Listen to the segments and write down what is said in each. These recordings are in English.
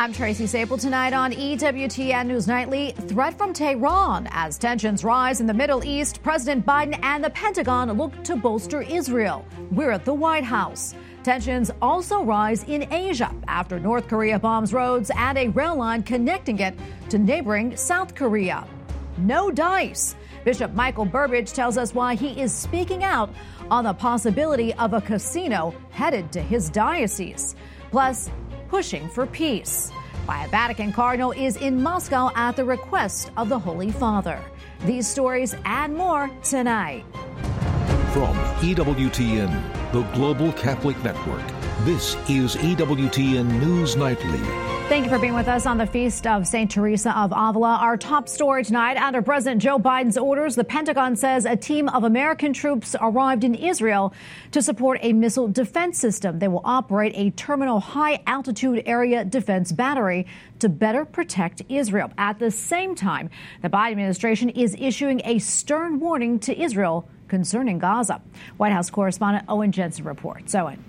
I'm Tracy Sable. Tonight on EWTN News Nightly, threat from Tehran. As tensions rise in the Middle East, President Biden and the Pentagon look to bolster Israel. We're at the White House. Tensions also rise in Asia after North Korea bombs roads and a rail line connecting it to neighboring South Korea. No dice. Bishop Michael Burbidge tells us why he is speaking out on the possibility of a casino headed to his diocese. Plus, pushing for peace. Why a Vatican cardinal is in Moscow at the request of the Holy Father. These stories and more tonight. From EWTN, the Global Catholic Network, this is EWTN News Nightly. Thank you for being with us on the Feast of St. Teresa of Avila. Our top story tonight, under President Joe Biden's orders, the Pentagon says a team of American troops arrived in Israel to support a missile defense system. They will operate a terminal high-altitude area defense battery to better protect Israel. At the same time, the Biden administration is issuing a stern warning to Israel concerning Gaza. White House correspondent Owen Jensen reports. Owen.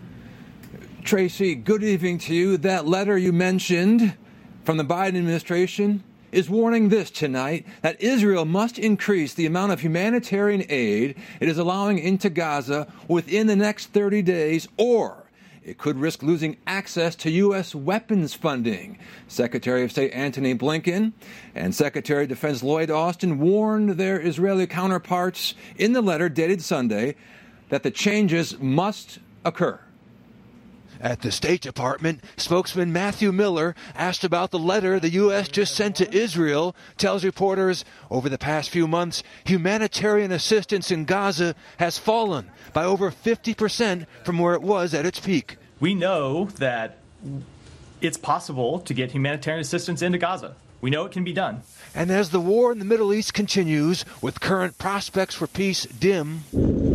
Tracy, good evening to you. That letter you mentioned from the Biden administration is warning this tonight, that Israel must increase the amount of humanitarian aid it is allowing into Gaza within the next 30 days, or it could risk losing access to U.S. weapons funding. Secretary of State Antony Blinken and Secretary of Defense Lloyd Austin warned their Israeli counterparts in the letter dated Sunday that the changes must occur. At the State Department, spokesman Matthew Miller asked about the letter the U.S. just sent to Israel, tells reporters over the past few months, humanitarian assistance in Gaza has fallen by over 50% from where it was at its peak. We know that it's possible to get humanitarian assistance into Gaza. We know it can be done. And as the war in the Middle East continues, with current prospects for peace dim,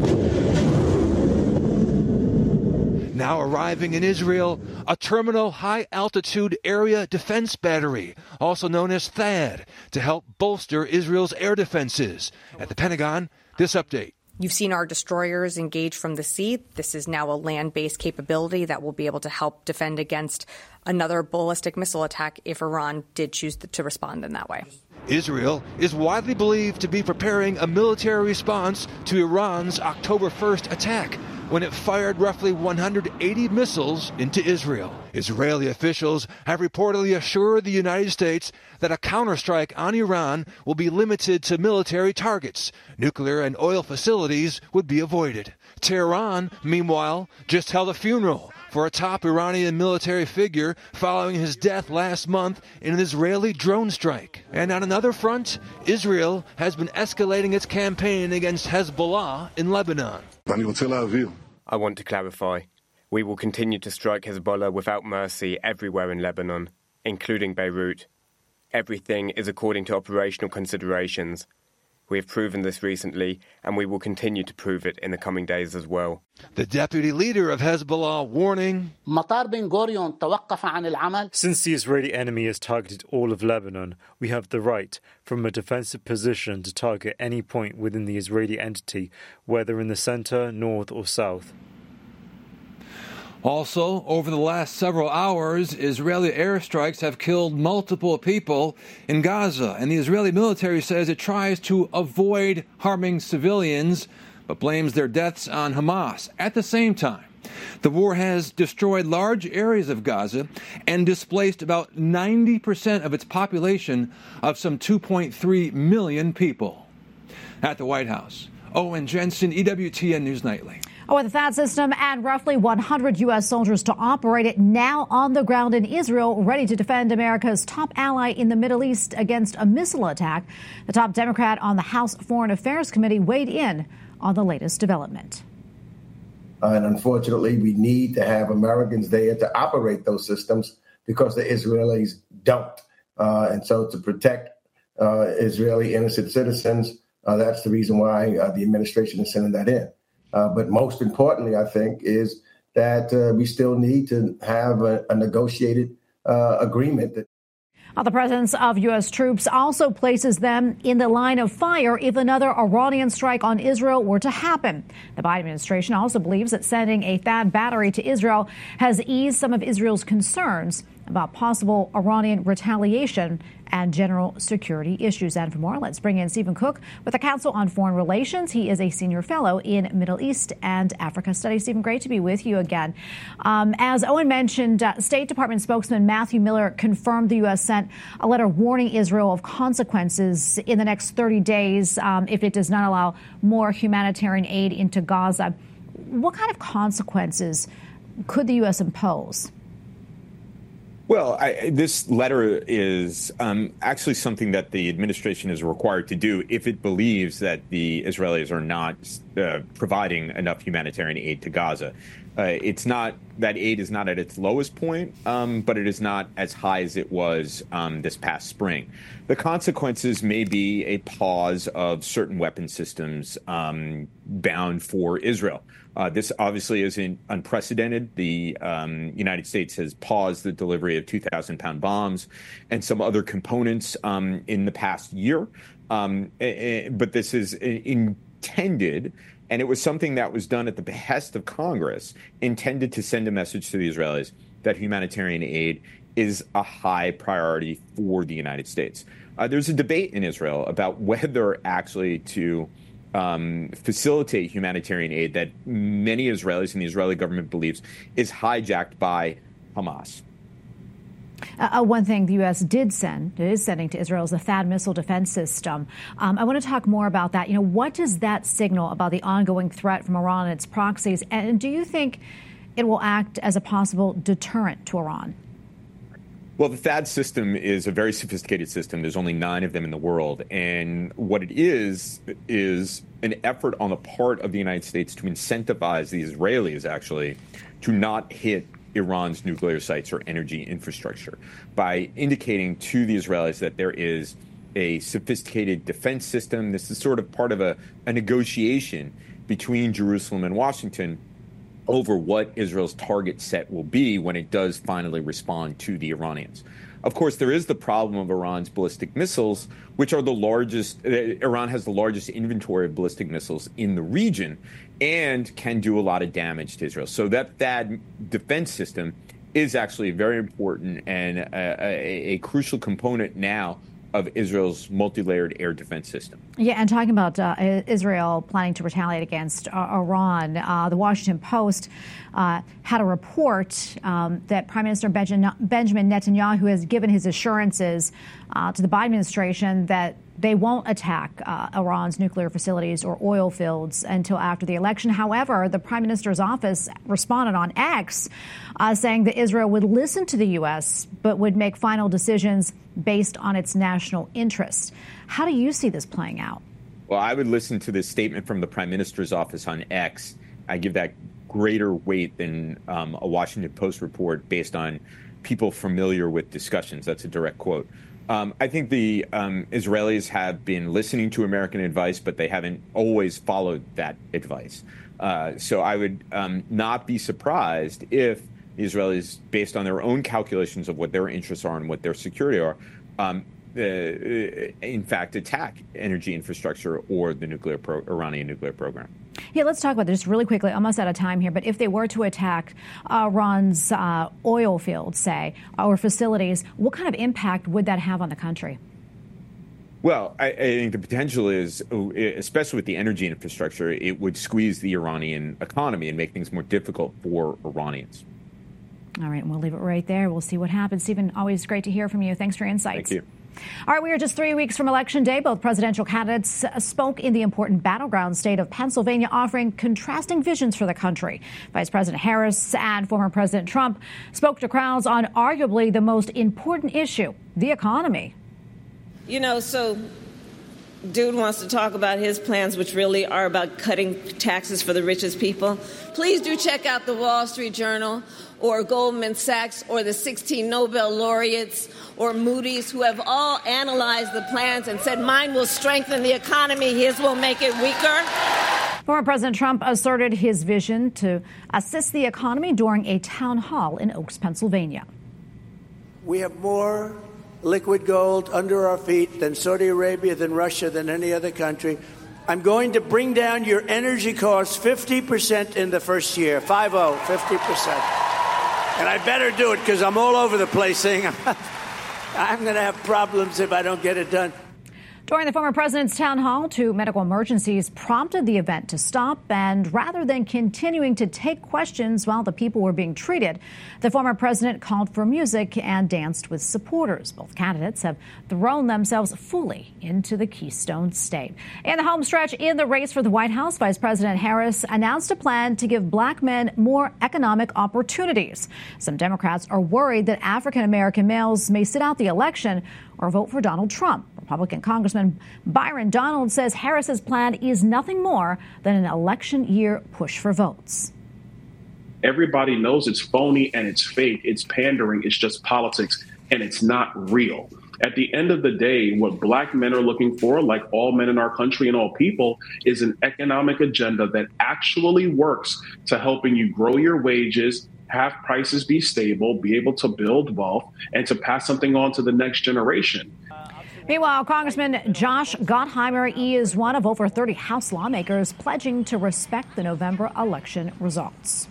now arriving in Israel, a terminal high-altitude area defense battery, also known as THAAD, to help bolster Israel's air defenses. At the Pentagon, this update. You've seen our destroyers engage from the sea. This is now a land-based capability that will be able to help defend against another ballistic missile attack if Iran did choose to respond in that way. Israel is widely believed to be preparing a military response to Iran's October 1st attack, when it fired roughly 180 missiles into Israel. Israeli officials have reportedly assured the United States that a counterstrike on Iran will be limited to military targets. Nuclear and oil facilities would be avoided. Tehran, meanwhile, just held a funeral for a top Iranian military figure following his death last month in an Israeli drone strike. And on another front, Israel has been escalating its campaign against Hezbollah in Lebanon. I want to clarify. We will continue to strike Hezbollah without mercy everywhere in Lebanon, including Beirut. Everything is according to operational considerations. We have proven this recently, and we will continue to prove it in the coming days as well. The deputy leader of Hezbollah warning, since the Israeli enemy has targeted all of Lebanon, we have the right, from a defensive position, to target any point within the Israeli entity, whether in the center, north, or south. Also, over the last several hours, Israeli airstrikes have killed multiple people in Gaza, and the Israeli military says it tries to avoid harming civilians, but blames their deaths on Hamas. At the same time, the war has destroyed large areas of Gaza and displaced about 90% of its population of some 2.3 million people. At the White House, Owen Jensen, EWTN News Nightly. With the THAAD system and roughly 100 U.S. soldiers to operate it now on the ground in Israel, ready to defend America's top ally in the Middle East against a missile attack, the top Democrat on the House Foreign Affairs Committee weighed in on the latest development. And unfortunately, we need to have Americans there to operate those systems because the Israelis don't. And so to protect Israeli innocent citizens, that's the reason why the administration is sending that in. But most importantly, I think, is that we still need to have a negotiated agreement. The presence of U.S. troops also places them in the line of fire if another Iranian strike on Israel were to happen. The Biden administration also believes that sending a THAAD battery to Israel has eased some of Israel's concerns about possible Iranian retaliation and general security issues. And for more, let's bring in Stephen Cook with the Council on Foreign Relations. He is a senior fellow in Middle East and Africa Studies. Stephen, great to be with you again. As Owen mentioned, State Department spokesman Matthew Miller confirmed the U.S. sent a letter warning Israel of consequences in the next 30 days if it does not allow more humanitarian aid into Gaza. What kind of consequences could the U.S. impose? Well, this letter is actually something that the administration is required to do if it believes that the Israelis are not providing enough humanitarian aid to Gaza. It's not that aid is not at its lowest point, but it is not as high as it was this past spring. The consequences may be a pause of certain weapon systems bound for Israel. This obviously isn't unprecedented. The United States has paused the delivery of 2,000-pound bombs and some other components in the past year. But this is intended, and it was something that was done at the behest of Congress, intended to send a message to the Israelis that humanitarian aid is a high priority for the United States. There's a debate in Israel about whether actually to facilitate humanitarian aid that many Israelis and the Israeli government believes is hijacked by Hamas. One thing the U.S. is sending to Israel is the THAAD missile defense system. I want to talk more about that. What does that signal about the ongoing threat from Iran and its proxies? And do you think it will act as a possible deterrent to Iran? Well, the THAAD system is a very sophisticated system. There's only 9 of them in the world. And what it is an effort on the part of the United States to incentivize the Israelis, actually, to not hit Iran's nuclear sites or energy infrastructure by indicating to the Israelis that there is a sophisticated defense system. This is sort of part of a negotiation between Jerusalem and Washington over what Israel's target set will be when it does finally respond to the Iranians. Of course, there is the problem of Iran's ballistic missiles, which are the largest. Iran has the largest inventory of ballistic missiles in the region and can do a lot of damage to Israel. So that THAAD defense system is actually very important and a crucial component now of Israel's multi-layered air defense system. Yeah, and talking about Israel planning to retaliate against Iran, the Washington Post had a report that Prime Minister Benjamin Netanyahu has given his assurances to the Biden administration that they won't attack Iran's nuclear facilities or oil fields until after the election. However, the Prime Minister's office responded on X saying that Israel would listen to the U.S. but would make final decisions based on its national interest. How do you see this playing out? Well, I would listen to this statement from the Prime Minister's office on X. I give that greater weight than a Washington Post report based on people familiar with discussions. That's a direct quote. I think the Israelis have been listening to American advice, but they haven't always followed that advice. So I would not be surprised if the Israelis, based on their own calculations of what their interests are and what their security are, in fact, attack energy infrastructure or the Iranian nuclear program. Yeah, let's talk about this really quickly. Almost out of time here. But if they were to attack Iran's oil fields, say, or facilities, what kind of impact would that have on the country? Well, I think the potential is, especially with the energy infrastructure, it would squeeze the Iranian economy and make things more difficult for Iranians. All right, and we'll leave it right there. We'll see what happens. Stephen, always great to hear from you. Thanks for your insights. Thank you. All right, we are just 3 weeks from Election Day. Both presidential candidates spoke in the important battleground state of Pennsylvania, offering contrasting visions for the country. Vice President Harris and former President Trump spoke to crowds on arguably the most important issue, the economy. So dude wants to talk about his plans, which really are about cutting taxes for the richest people. Please do check out the Wall Street Journal or Goldman Sachs or the 16 Nobel laureates or Moody's, who have all analyzed the plans and said mine will strengthen the economy, his will make it weaker. Former President Trump asserted his vision to assist the economy during a town hall in Oaks, Pennsylvania. We have more liquid gold under our feet than Saudi Arabia, than Russia, than any other country. I'm going to bring down your energy costs 50% in the first year. 50%. And I better do it because I'm all over the place saying I'm going to have problems if I don't get it done. During the former president's town hall, 2 medical emergencies prompted the event to stop, and rather than continuing to take questions while the people were being treated, the former president called for music and danced with supporters. Both candidates have thrown themselves fully into the Keystone State. In the home stretch in the race for the White House, Vice President Harris announced a plan to give black men more economic opportunities. Some Democrats are worried that African-American males may sit out the election or vote for Donald Trump. Republican Congressman Byron Donald says Harris's plan is nothing more than an election year push for votes. Everybody knows it's phony and it's fake. It's pandering. It's just politics, and it's not real. At the end of the day, what black men are looking for, like all men in our country and all people, is an economic agenda that actually works to helping you grow your wages, have prices be stable, be able to build wealth, and to pass something on to the next generation. Meanwhile, Congressman Josh Gottheimer is one of over 30 House lawmakers pledging to respect the November election results.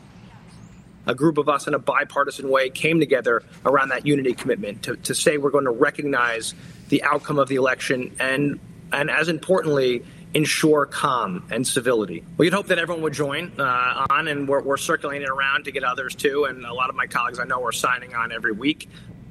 A group of us in a bipartisan way came together around that unity commitment to say we're going to recognize the outcome of the election and as importantly, ensure calm and civility. We'd hope that everyone would join on, and we're circulating it around to get others too. And a lot of my colleagues I know are signing on every week.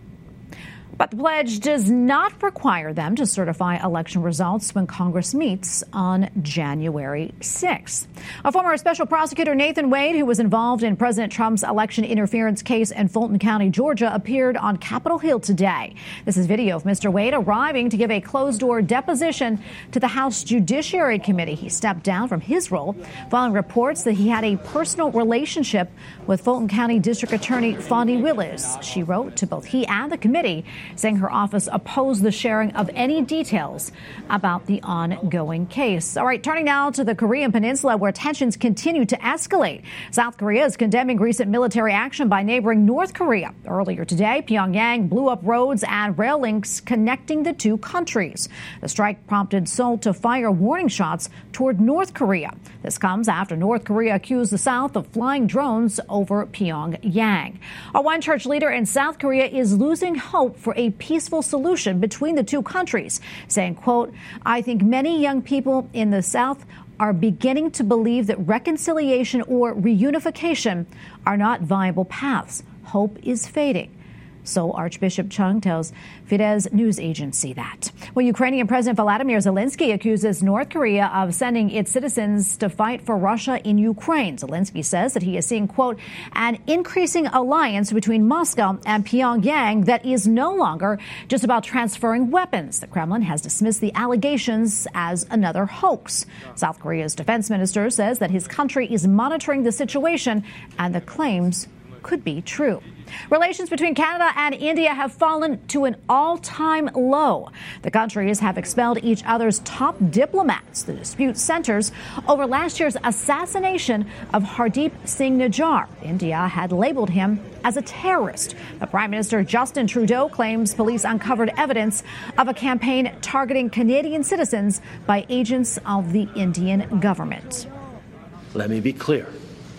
But the pledge does not require them to certify election results when Congress meets on January 6th. A former special prosecutor, Nathan Wade, who was involved in President Trump's election interference case in Fulton County, Georgia, appeared on Capitol Hill today. This is video of Mr. Wade arriving to give a closed-door deposition to the House Judiciary Committee. He stepped down from his role following reports that he had a personal relationship with Fulton County District Attorney Fondy Willis. She wrote to both he and the committee, saying her office opposed the sharing of any details about the ongoing case. All right, turning now to the Korean Peninsula, where tensions continue to escalate. South Korea is condemning recent military action by neighboring North Korea. Earlier today, Pyongyang blew up roads and rail links connecting the two countries. The strike prompted Seoul to fire warning shots toward North Korea. This comes after North Korea accused the South of flying drones over Pyongyang. One church leader in South Korea is losing hope for a peaceful solution between the two countries, saying, quote, "I think many young people in the South are beginning to believe that reconciliation or reunification are not viable paths. Hope is fading." So Archbishop Chung tells Fides news agency that. Well, Ukrainian President Volodymyr Zelensky accuses North Korea of sending its citizens to fight for Russia in Ukraine. Zelensky says that he is seeing, quote, "an increasing alliance between Moscow and Pyongyang that is no longer just about transferring weapons." The Kremlin has dismissed the allegations as another hoax. South Korea's defense minister says that his country is monitoring the situation and the claims could be true. Relations between Canada and India have fallen to an all-time low. The countries have expelled each other's top diplomats. The dispute centers over last year's assassination of Hardeep Singh Nijjar. India had labeled him as a terrorist. The Prime Minister Justin Trudeau claims police uncovered evidence of a campaign targeting Canadian citizens by agents of the Indian government. Let me be clear.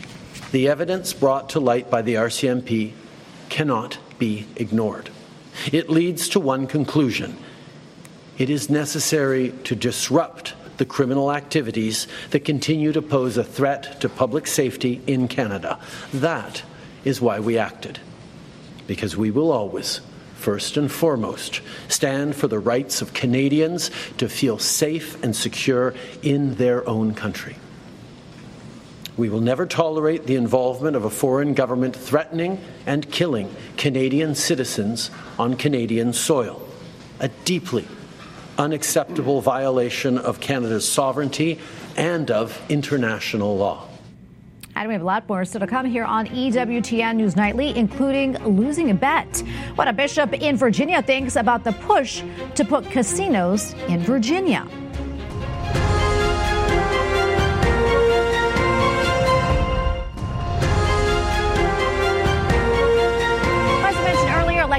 The evidence brought to light by the RCMP cannot be ignored. It leads to one conclusion. It is necessary to disrupt the criminal activities that continue to pose a threat to public safety in Canada. That is why we acted. Because we will always, first and foremost, stand for the rights of Canadians to feel safe and secure in their own country. We will never tolerate the involvement of a foreign government threatening and killing Canadian citizens on Canadian soil, a deeply unacceptable violation of Canada's sovereignty and of international law. And we have a lot more still to come here on EWTN News Nightly, including losing a bet. What a bishop in Virginia thinks about the push to put casinos in Virginia.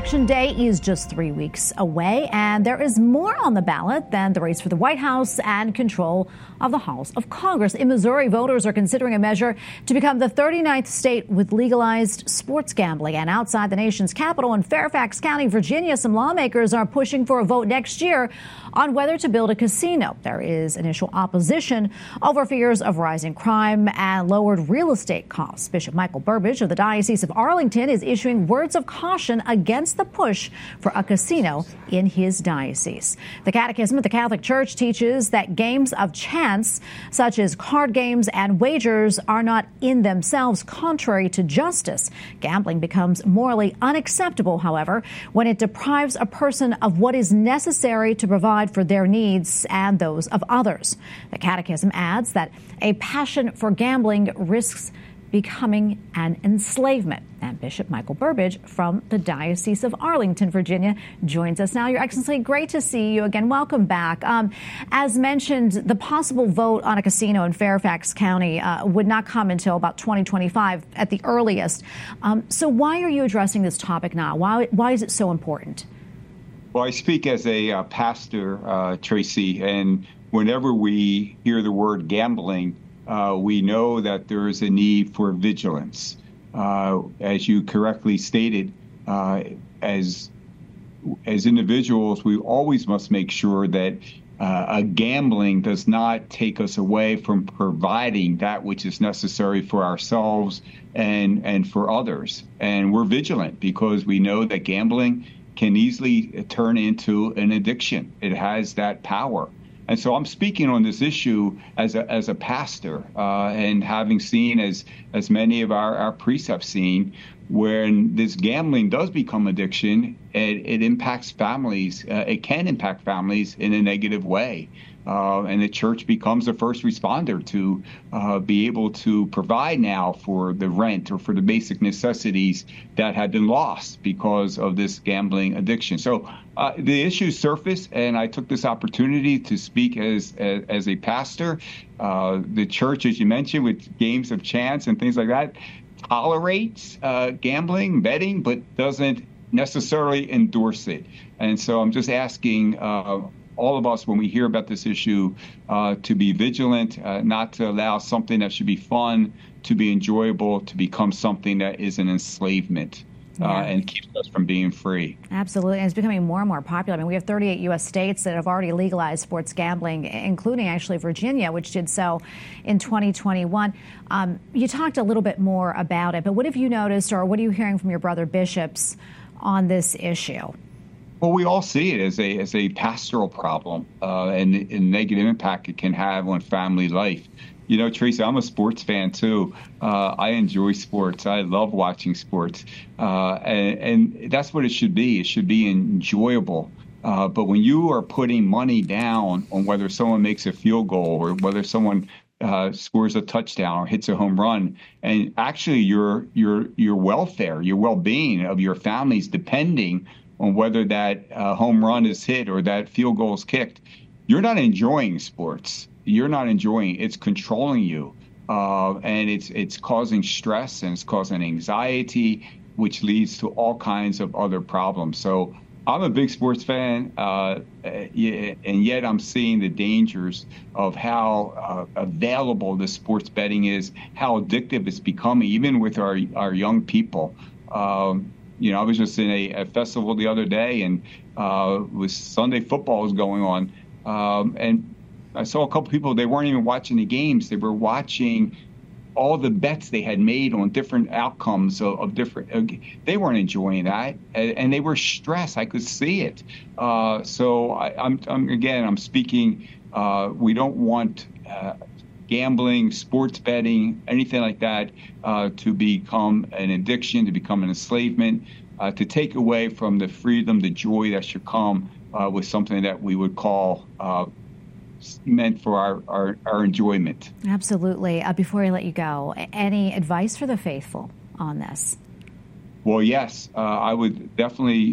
Election Day is just 3 weeks away, and there is more on the ballot than the race for the White House and control of the halls of Congress. In Missouri, voters are considering a measure to become the 39th state with legalized sports gambling. And outside the nation's capital in Fairfax County, Virginia, some lawmakers are pushing for a vote next year on whether to build a casino. There is initial opposition over fears of rising crime and lowered real estate costs. Bishop Michael Burbidge of the Diocese of Arlington is issuing words of caution against the push for a casino in his diocese. The Catechism of the Catholic Church teaches that games of chance, such as card games and wagers, are not in themselves contrary to justice. Gambling becomes morally unacceptable, however, when it deprives a person of what is necessary to provide for their needs and those of others. The Catechism adds that a passion for gambling risks becoming an enslavement. And Bishop Michael Burbidge from the Diocese of Arlington, Virginia, joins us now. Your Excellency, great to see you again. Welcome back. As mentioned, the possible vote on a casino in Fairfax County would not come until about 2025 at the earliest. So why are you addressing this topic now? Why is it so important? Well, I speak as a pastor, Tracy, and whenever we hear the word gambling, we know that there is a need for vigilance. As you correctly stated, as individuals, we always must make sure that gambling does not take us away from providing that which is necessary for ourselves and for others. And we're vigilant because we know that gambling can easily turn into an addiction. It has that power. And so I'm speaking on this issue as a pastor, and having seen, as many of our priests have seen, when this gambling does become addiction, it impacts families. It can impact families in a negative way. And the church becomes the first responder to be able to provide now for the rent or for the basic necessities that had been lost because of this gambling addiction. So the issues surfaced, and I took this opportunity to speak as a pastor. The church, as you mentioned, with games of chance and things like that, tolerates gambling, betting, but doesn't necessarily endorse it. And so I'm just asking all of us, when we hear about this issue, to be vigilant, not to allow something that should be fun to be enjoyable to become something that is an enslavement. And keeps us from being free. Absolutely. And it's becoming more and more popular. I mean, we have 38 U.S. states that have already legalized sports gambling, including actually Virginia, which did so in 2021. You talked a little bit more about it, but what have you noticed, or what are you hearing from your brother bishops on this issue? Well, we all see it as a pastoral problem and the negative impact it can have on family life. You know, Tracy, I'm a sports fan, too. I enjoy sports. I love watching sports. And that's what it should be. It should be enjoyable. But when you are putting money down on whether someone makes a field goal or whether someone scores a touchdown or hits a home run, and actually your welfare, your well-being of your families depending on whether that home run is hit or that field goal is kicked, you're not enjoying sports. You're not enjoying it. It's controlling you, and it's causing stress and it's causing anxiety, which leads to all kinds of other problems. So I'm a big sports fan, and yet I'm seeing the dangers of how available the sports betting is, how addictive it's becoming, even with our young people. You know, I was just in a festival the other day, and with Sunday football was going on, and I saw a couple people, they weren't even watching the games. They were watching all the bets they had made on different outcomes of different. They weren't enjoying that, and they were stressed. I could see it. So I'm speaking. We don't want gambling, sports betting, anything like that to become an addiction, to become an enslavement, to take away from the freedom, the joy that should come with something that we would call meant for our enjoyment. Absolutely. Before I let you go, any advice for the faithful on this? Well, yes, I would definitely,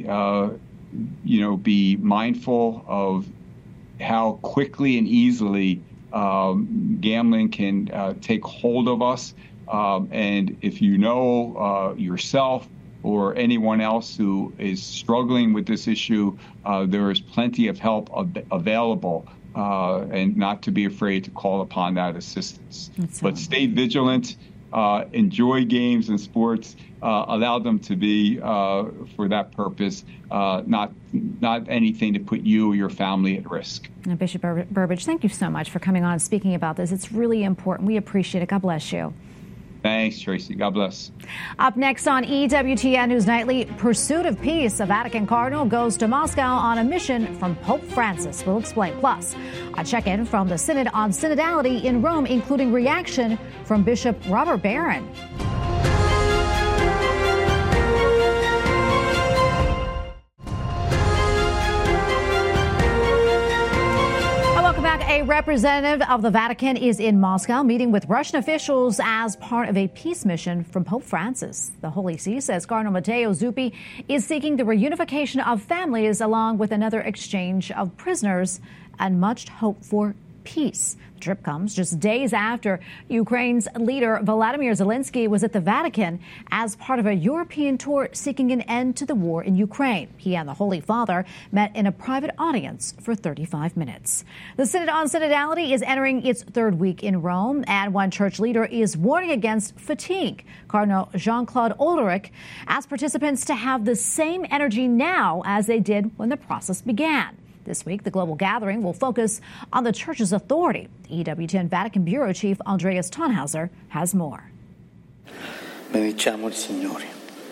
be mindful of how quickly and easily gambling can take hold of us. And if you know yourself or anyone else who is struggling with this issue, there is plenty of help available, and not to be afraid to call upon that assistance. But stay vigilant, enjoy games and sports, allow them to be for that purpose, not anything to put you or your family at risk. Now, Bishop Burbidge, thank you so much for coming on and speaking about this. It's really important. We appreciate it. God bless you. Thanks, Tracy. God bless. Up next on EWTN News Nightly, pursuit of peace. A Vatican cardinal goes to Moscow on a mission from Pope Francis. We'll explain. Plus, a check-in from the Synod on synodality in Rome, including reaction from Bishop Robert Barron. A representative of the Vatican is in Moscow meeting with Russian officials as part of a peace mission from Pope Francis. The Holy See says Cardinal Matteo Zuppi is seeking the reunification of families along with another exchange of prisoners and much hope for peace. The trip comes just days after Ukraine's leader Volodymyr Zelensky was at the Vatican as part of a European tour seeking an end to the war in Ukraine. He and the Holy Father met in a private audience for 35 minutes. The Synod on Synodality is entering its third week in Rome, and one church leader is warning against fatigue. Cardinal Jean-Claude Olderich asked participants to have the same energy now as they did when the process began. This week, the global gathering will focus on the Church's authority. EWTN Vatican Bureau Chief Andreas Tannhauser has more. Benediciamo il Signore.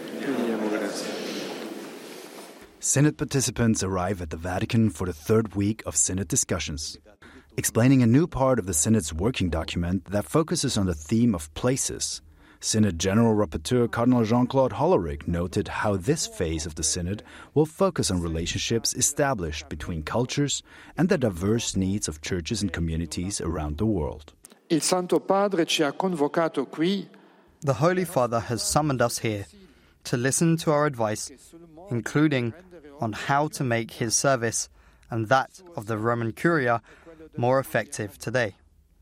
Synod participants arrive at the Vatican for the third week of Synod discussions, explaining a new part of the Synod's working document that focuses on the theme of places. Synod General Rapporteur Cardinal Jean-Claude Hollerich noted how this phase of the Synod will focus on relationships established between cultures and the diverse needs of churches and communities around the world. Il Santo Padre ci ha convocato qui. The Holy Father has summoned us here to listen to our advice, including on how to make his service and that of the Roman Curia more effective today.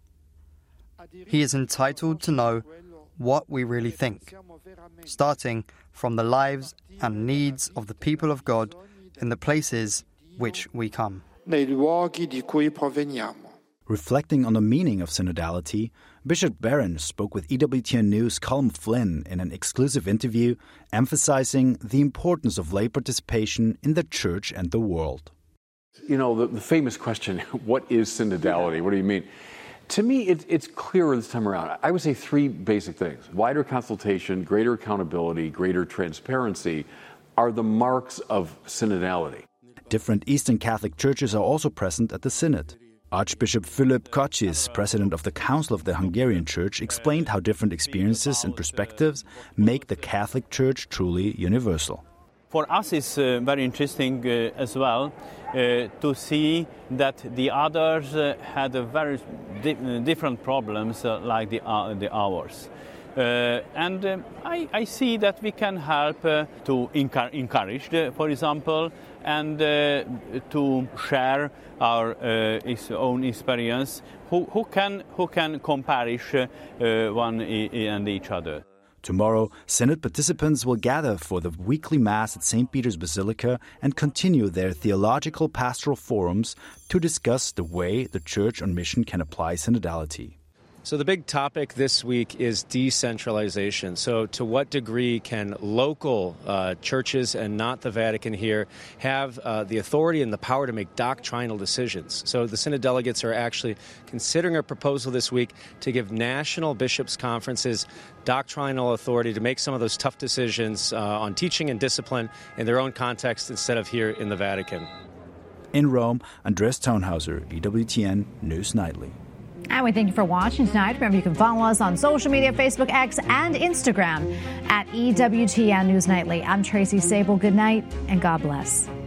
He is entitled to know what we really think, starting from the lives and needs of the people of God in the places which we come. Nei luoghi di cui proveniamo. Reflecting on the meaning of synodality, Bishop Barron spoke with EWTN News' Colm Flynn in an exclusive interview, emphasizing the importance of lay participation in the Church and the world. You know, the famous question, what is synodality? What do you mean? To me, it's clearer this time around. I would say three basic things. Wider consultation, greater accountability, greater transparency are the marks of synodality. Different Eastern Catholic churches are also present at the Synod. Archbishop Philip Kocsis, president of the Council of the Hungarian Church, explained how different experiences and perspectives make the Catholic Church truly universal. For us, it's very interesting as well to see that the others had a very different problems like the ours. And I see that we can help to encourage, for example, and to share our own experience. Who can compare one and each other. Tomorrow, Synod participants will gather for the weekly Mass at St. Peter's Basilica and continue their theological pastoral forums to discuss the way the Church on mission can apply synodality. So the big topic this week is decentralization. So to what degree can local churches and not the Vatican here have the authority and the power to make doctrinal decisions? So the Synod delegates are actually considering a proposal this week to give national bishops' conferences doctrinal authority to make some of those tough decisions on teaching and discipline in their own context instead of here in the Vatican. In Rome, Andreas Tannhauser, EWTN News Nightly. And we thank you for watching tonight. Remember, you can follow us on social media, Facebook, X, and Instagram at EWTN News Nightly. I'm Tracy Sable. Good night, and God bless.